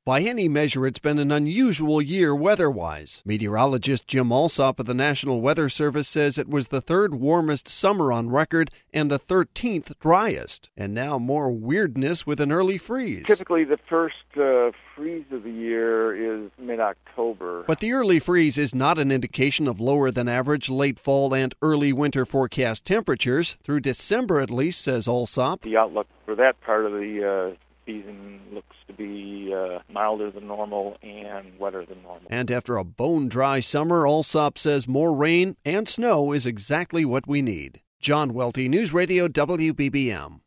By any measure, it's been an unusual year weather-wise. Meteorologist Jim Alsop of the National Weather Service says it was the third warmest summer on record and the 13th driest. And now more weirdness with an early freeze. Typically the first freeze of the year is mid-October. But the early freeze is not an indication of lower than average late fall and early winter forecast temperatures. Through December at least, says Alsop. The outlook for that part of the season looks to be milder than normal and wetter than normal. And after a bone-dry summer, Alsop says more rain and snow is exactly what we need. John Welty, News Radio WBBM.